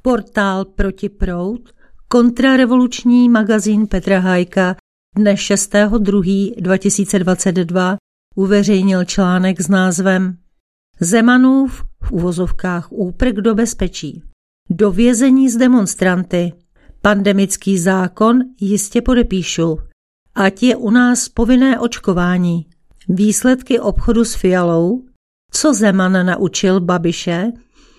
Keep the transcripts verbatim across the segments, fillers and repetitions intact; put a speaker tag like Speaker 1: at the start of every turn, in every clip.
Speaker 1: Portál Protiproud, kontrarevoluční magazín Petra Hájka dne šestého druhého dva tisíce dvacet dva uveřejnil článek s názvem Zemanův v uvozovkách úprk do bezpečí. Do vězení s demonstranty. Pandemický zákon jistě podepíšu. Ať je u nás povinné očkování. Výsledky obchodu s Fialou. Co Zeman naučil Babiše?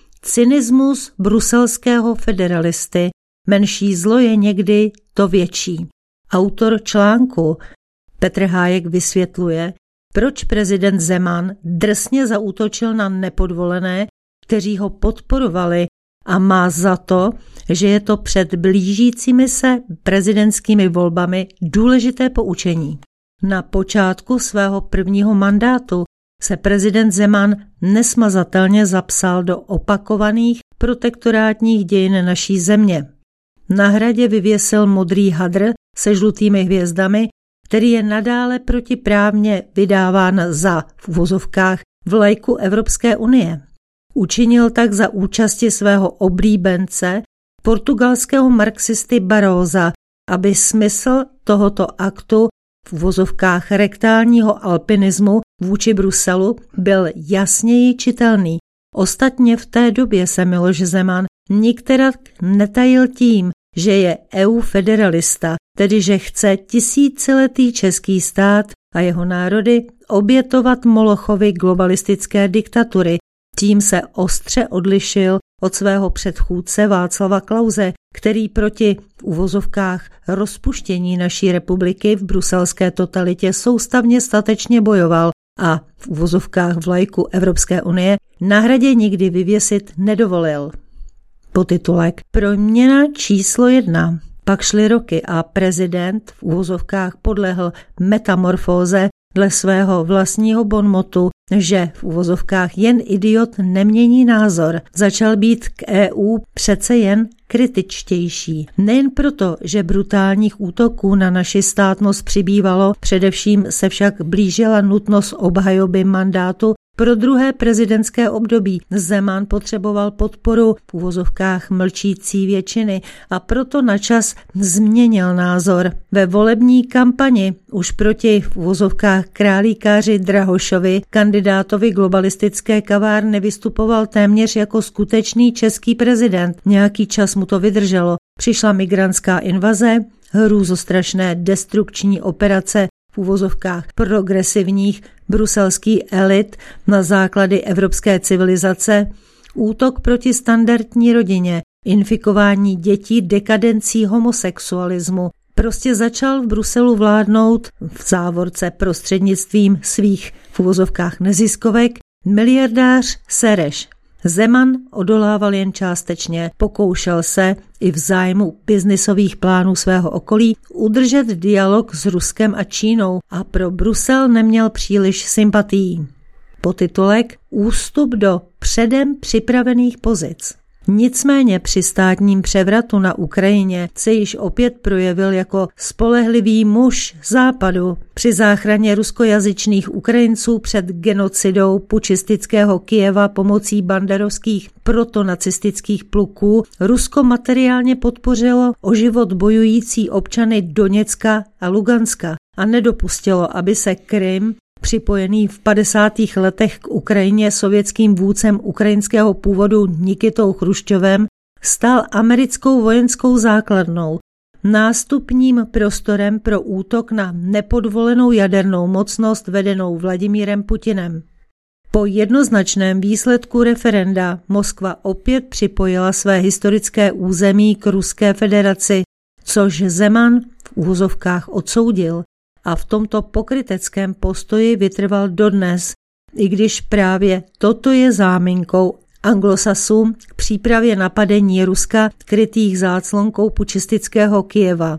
Speaker 1: Cynismus bruselského federalisty. Menší zlo je někdy to větší. Autor článku Petr Hájek vysvětluje, proč prezident Zeman drsně zaútočil na nepodvolené, kteří ho podporovali, a má za to, že je to před blížícími se prezidentskými volbami důležité poučení. Na počátku svého prvního mandátu se prezident Zeman nesmazatelně zapsal do opakovaných protektorátních dějin naší země. Na hradě vyvěsil modrý hadr se žlutými hvězdami, který je nadále protiprávně vydáván za v uvozovkách vlajku Evropské unie. Učinil tak za účasti svého oblíbence, portugalského marxisty Baróza, aby smysl tohoto aktu v uvozovkách rektálního alpinismu vůči Bruselu byl jasněji čitelný. Ostatně v té době se Miloš Zeman nikterak netajil tím, že je eufederalista, tedy že chce tisíciletý český stát a jeho národy obětovat Molochovi globalistické diktatury. Tím se ostře odlišil od svého předchůdce Václava Klause, který proti v uvozovkách rozpuštění naší republiky v bruselské totalitě soustavně statečně bojoval a v uvozovkách vlajku Evropské unie na hradě nikdy vyvěsit nedovolil. Podtitulek Proměna číslo jedna. Pak šly roky a prezident v uvozovkách podlehl metamorfóze dle svého vlastního bonmotu, že v uvozovkách jen idiot nemění názor. Začal být k E U přece jen kritičtější. Nejen proto, že brutálních útoků na naši státnost přibývalo, především se však blížila nutnost obhajoby mandátu pro druhé prezidentské období. Zeman potřeboval podporu v uvozovkách mlčící většiny a proto načas změnil názor. Ve volební kampani už proti v uvozovkách králíkáři Drahošovi, kandidátovi globalistické kavárny, vystupoval téměř jako skutečný český prezident. Nějaký čas mu to vydrželo. Přišla migrantská invaze, hrůzostrašné destrukční operace v uvozovkách progresivních bruselských elit na základy evropské civilizace, útok proti standardní rodině, infikování dětí dekadencí homosexualismu. Prostě začal v Bruselu vládnout v závorce prostřednictvím svých v uvozovkách neziskovek miliardář Sereš. Zeman odolával jen částečně, pokoušel se i v zájmu biznisových plánů svého okolí udržet dialog s Ruskem a Čínou a pro Brusel neměl příliš sympatií. Podtitulek Ústup do předem připravených pozic. Nicméně při státním převratu na Ukrajině se již opět projevil jako spolehlivý muž Západu. Při záchraně ruskojazyčných Ukrajinců před genocidou pučistického Kyjeva pomocí banderovských protonacistických pluků Rusko materiálně podpořilo o život bojující občany Doněcka a Luganska a nedopustilo, aby se Krym, připojený v padesátých letech k Ukrajině sovětským vůdcem ukrajinského původu Nikitou Chruščovem, stal americkou vojenskou základnou, nástupním prostorem pro útok na nepodvolenou jadernou mocnost vedenou Vladimírem Putinem. Po jednoznačném výsledku referenda Moskva opět připojila své historické území k Ruské federaci, což Zeman v úvozovkách odsoudil. A v tomto pokryteckém postoji vytrval dodnes, i když právě toto je záminkou anglosasům k přípravě napadení Ruska krytých záclonkou pučistického Kyjeva.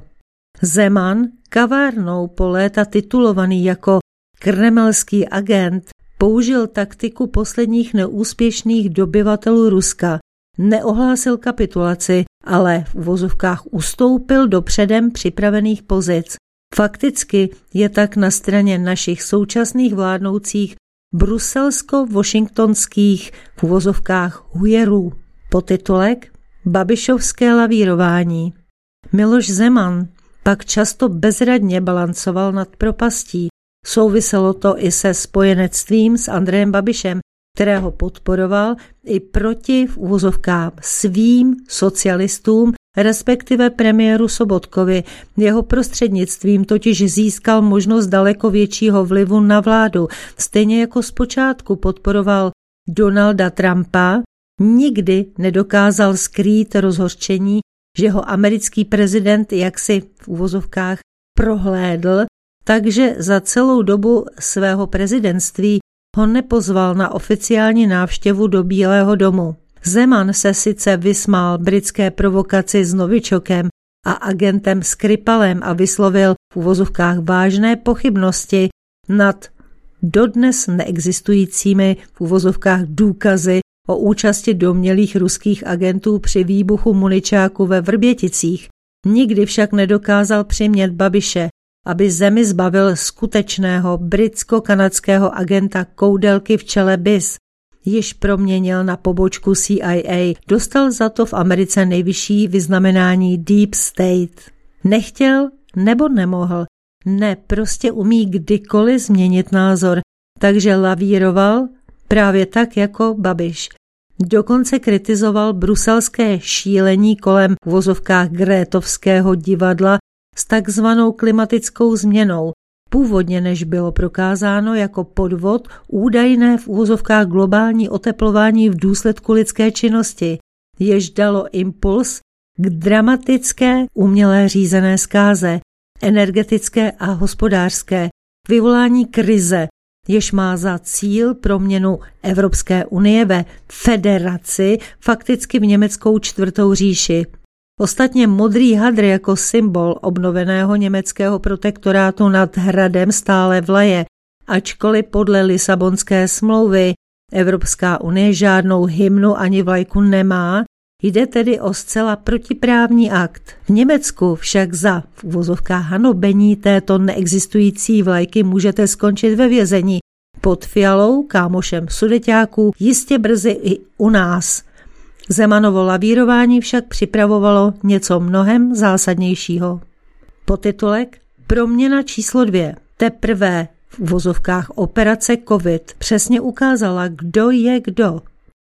Speaker 1: Zeman, kavárnou po léta titulovaný jako kremelský agent, použil taktiku posledních neúspěšných dobyvatelů Ruska. Neohlásil kapitulaci, ale v uvozovkách ustoupil do předem připravených pozic. Fakticky je tak na straně našich současných vládnoucích bruselsko-washingtonských v uvozovkách hujerů. Podtitulek babišovské lavírování. Miloš Zeman pak často bezradně balancoval nad propastí. Souviselo to i se spojenectvím s Andrejem Babišem, kterého podporoval i proti v uvozovkách svým socialistům, respektive premiéru Sobotkovi. Jeho prostřednictvím totiž získal možnost daleko většího vlivu na vládu. Stejně jako zpočátku podporoval Donalda Trumpa, nikdy nedokázal skrýt rozhořčení, že ho americký prezident jaksi v uvozovkách prohlédl, takže za celou dobu svého prezidentství ho nepozval na oficiální návštěvu do Bílého domu. Zeman se sice vysmál britské provokaci s Novičokem a agentem Skripalem a vyslovil v uvozovkách vážné pochybnosti nad dodnes neexistujícími v uvozovkách důkazy o účasti domnělých ruských agentů při výbuchu muničáku ve Vrběticích. Nikdy však nedokázal přimět Babiše, aby zemi zbavil skutečného britsko-kanadského agenta Koudelky v čele B I S. Již proměnil na pobočku C I A, dostal za to v Americe nejvyšší vyznamenání Deep State. Nechtěl nebo nemohl, ne, prostě umí kdykoliv změnit názor, takže lavíroval právě tak jako Babiš. Dokonce kritizoval bruselské šílení kolem v uvozovkách Grétovského divadla s takzvanou klimatickou změnou. Původně, než bylo prokázáno jako podvod, údajné v uvozovkách globální oteplování v důsledku lidské činnosti, jež dalo impuls k dramatické umělé řízené zkáze, energetické a hospodářské, k vyvolání krize, jež má za cíl proměnu Evropské unie ve federaci, fakticky v německou čtvrtou říši. Ostatně modrý hadr jako symbol obnoveného německého protektorátu nad hradem stále vlaje, ačkoliv podle Lisabonské smlouvy Evropská unie žádnou hymnu ani vlajku nemá, jde tedy o zcela protiprávní akt. V Německu však za v uvozovkách hanobení této neexistující vlajky můžete skončit ve vězení. Pod Fialou, kámošem sudeťáků, jistě brzy i u nás. Zemanovo lavírování však připravovalo něco mnohem zásadnějšího. Podtitulek Proměna číslo dvě. Teprve v uvozovkách operace COVID přesně ukázala, kdo je kdo.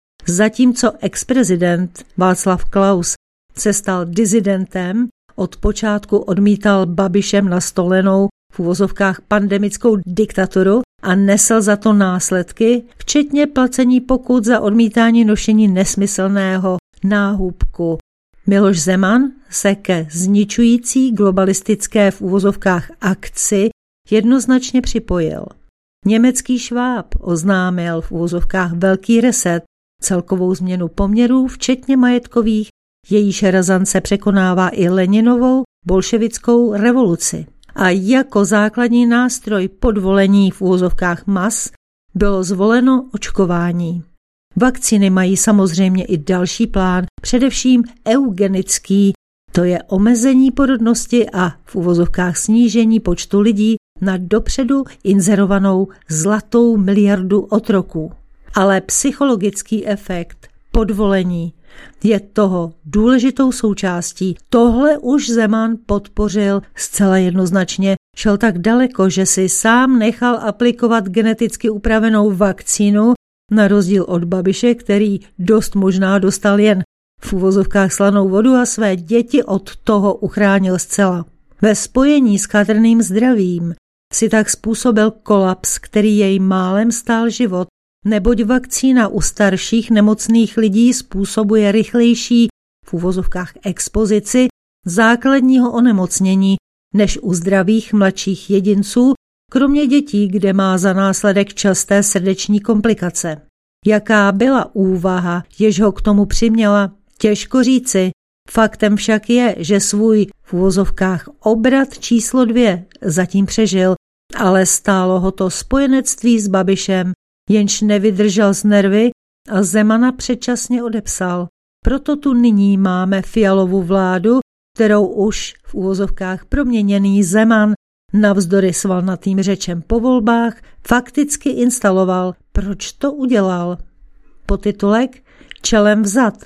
Speaker 1: Zatímco ex-prezident Václav Klaus se stal disidentem, od počátku odmítal Babišem nastolenou v uvozovkách pandemickou diktaturu a nesl za to následky, včetně placení pokut za odmítání nošení nesmyslného náhubku. Miloš Zeman se ke zničující globalistické v uvozovkách akci jednoznačně připojil. Německý Šváb oznámil v uvozovkách velký reset, celkovou změnu poměrů, včetně majetkových, jejíž razance překonává i Leninovou bolševickou revoluci. A jako základní nástroj podvolení v uvozovkách mas bylo zvoleno očkování. Vakcíny mají samozřejmě i další plán, především eugenický, to je omezení porodnosti a v uvozovkách snížení počtu lidí na dopředu inzerovanou zlatou miliardu otroků. Ale psychologický efekt podvolení je toho důležitou součástí. Tohle už Zeman podpořil zcela jednoznačně. Šel tak daleko, že si sám nechal aplikovat geneticky upravenou vakcínu, na rozdíl od Babiše, který dost možná dostal jen v uvozovkách slanou vodu a své děti od toho uchránil zcela. Ve spojení s chatrným zdravím si tak způsobil kolaps, který jej málem stál život, neboť vakcína u starších nemocných lidí způsobuje rychlejší v uvozovkách expozici základního onemocnění než u zdravých mladších jedinců, kromě dětí, kde má za následek časté srdeční komplikace. Jaká byla úvaha, jež ho k tomu přiměla, těžko říci. Faktem však je, že svůj v uvozovkách obrat číslo dvě zatím přežil, ale stálo ho to spojenectví s Babišem, jenž nevydržel z nervy a Zemana předčasně odepsal. Proto tu nyní máme Fialovu vládu, kterou už v uvozovkách proměněný Zeman navzdory svalnatým řečem po volbách fakticky instaloval. Proč to udělal? Podtitulek Čelem vzad.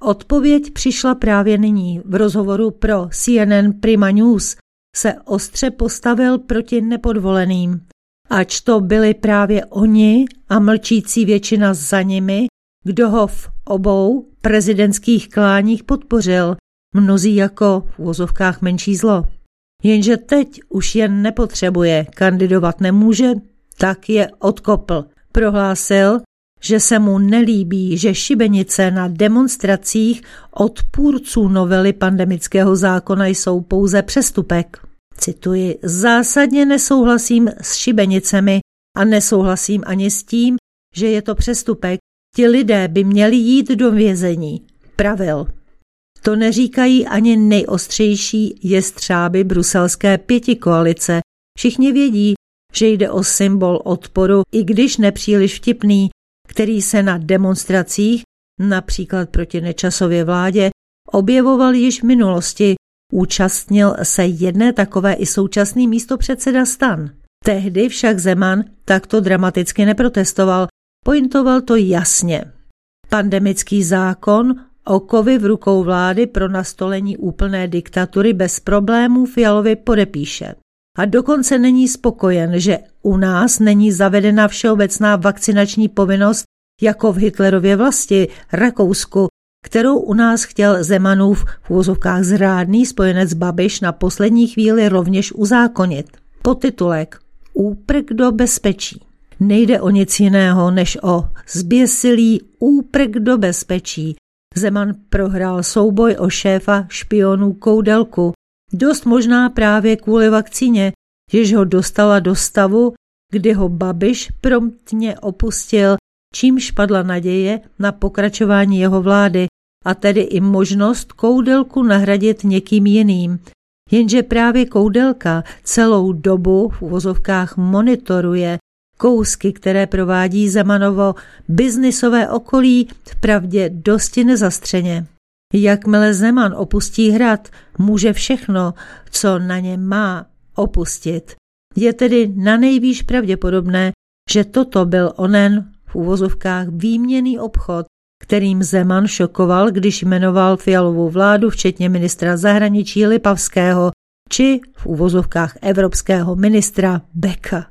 Speaker 1: Odpověď přišla právě nyní. V rozhovoru pro C N N Prima News se ostře postavil proti nepodvoleným. Ač to byli právě oni a mlčící většina za nimi, kdo ho v obou prezidentských kláních podpořil, mnozí jako v uvozovkách menší zlo. Jenže teď už jen nepotřebuje, kandidovat nemůže, tak je odkopl. Prohlásil, že se mu nelíbí, že šibenice na demonstracích odpůrců novely pandemického zákona jsou pouze přestupek. Cituji, zásadně nesouhlasím s šibenicemi a nesouhlasím ani s tím, že je to přestupek. Ti lidé by měli jít do vězení, pravil. To neříkají ani nejostřejší jestřáby bruselské pětikoalice. Všichni vědí, že jde o symbol odporu, i když nepříliš vtipný, který se na demonstracích, například proti Nečasově vládě, objevoval již v minulosti. Účastnil se jedné takové i současný místopředseda STAN. Tehdy však Zeman takto dramaticky neprotestoval, pointoval to jasně. Pandemický zákon okovy v rukou vlády pro nastolení úplné diktatury bez problémů Fialovi podepíše. A dokonce není spokojen, že u nás není zavedena všeobecná vakcinační povinnost jako v Hitlerově vlasti, Rakousku, kterou u nás chtěl Zemanův v uvozovkách zrádný spojenec Babiš na poslední chvíli rovněž uzákonit. Podtitulek Úprk do bezpečí. Nejde o nic jiného, než o zběsilý úprk do bezpečí. Zeman prohrál souboj o šéfa špionů Koudelku. Dost možná právě kvůli vakcíně, jež ho dostala do stavu, kdy ho Babiš promptně opustil, čímž padla naděje na pokračování jeho vlády a tedy i možnost Koudelku nahradit někým jiným. Jenže právě Koudelka celou dobu v uvozovkách monitoruje kousky, které provádí Zemanovo biznisové okolí, vpravdě dosti nezastřeně. Jakmile Zeman opustí hrad, může všechno, co na ně má, opustit. Je tedy nanejvýš pravděpodobné, že toto byl onen v uvozovkách výměnný obchod, kterým Zeman šokoval, když jmenoval Fialovou vládu, včetně ministra zahraničí Lipavského či v uvozovkách evropského ministra Beka.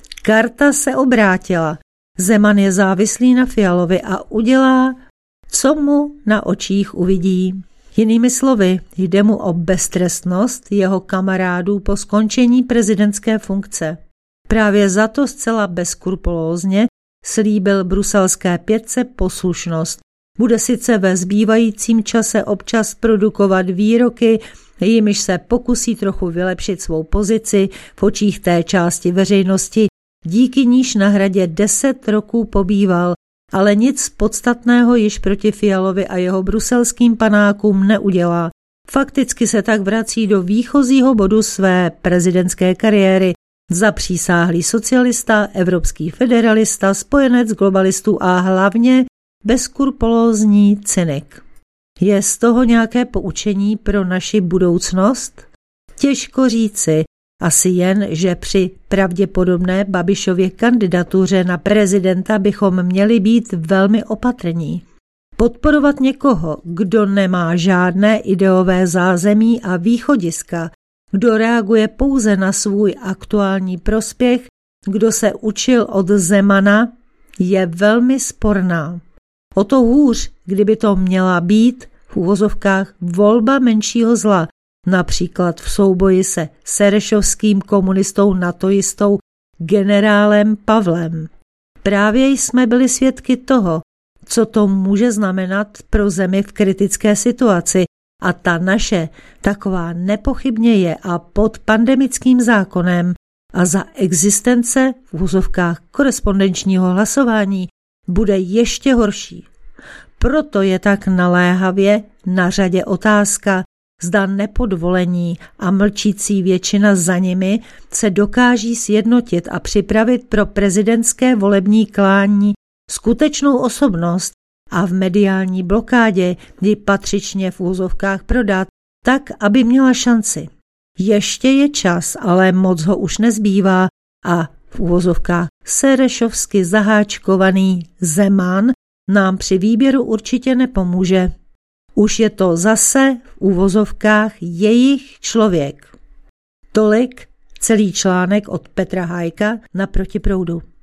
Speaker 1: Karta se obrátila. Zeman je závislý na Fialovi a udělá, co mu na očích uvidí. Jinými slovy, jde mu o beztrestnost jeho kamarádů po skončení prezidentské funkce. Právě za to zcela bezskrupulózně slíbil bruselské pětce poslušnost. Bude sice ve zbývajícím čase občas produkovat výroky, jimiž se pokusí trochu vylepšit svou pozici v očích té části veřejnosti, díky níž na hradě deset roků pobýval, ale nic podstatného již proti Fialovi a jeho bruselským panákům neudělá. Fakticky se tak vrací do výchozího bodu své prezidentské kariéry. Zapřísáhlý socialista, evropský federalista, spojenec globalistů a hlavně bezskrupulózní cynik. Je z toho nějaké poučení pro naši budoucnost? Těžko říci, asi jen, že při pravděpodobné Babišově kandidatuře na prezidenta bychom měli být velmi opatrní. Podporovat někoho, kdo nemá žádné ideové zázemí a východiska, kdo reaguje pouze na svůj aktuální prospěch, kdo se učil od Zemana, je velmi sporná. O to hůř, kdyby to měla být v uvozovkách volba menšího zla, například v souboji se serešovským komunistou natoistou generálem Pavlem. Právě jsme byli svědky toho, co to může znamenat pro zemi v kritické situaci, a ta naše taková nepochybně je a pod pandemickým zákonem a za existence v uvozovkách korespondenčního hlasování bude ještě horší. Proto je tak naléhavě na řadě otázka, zda nepodvolení a mlčící většina za nimi se dokáží sjednotit a připravit pro prezidentské volební klání skutečnou osobnost a v mediální blokádě ji patřičně v úzovkách prodat, tak, aby měla šanci. Ještě je čas, ale moc ho už nezbývá a v úvozovkách serešovsky zaháčkovaný Zeman nám při výběru určitě nepomůže. Už je to zase v úvozovkách jejich člověk. Tolik celý článek od Petra Hájka na Protiproudu.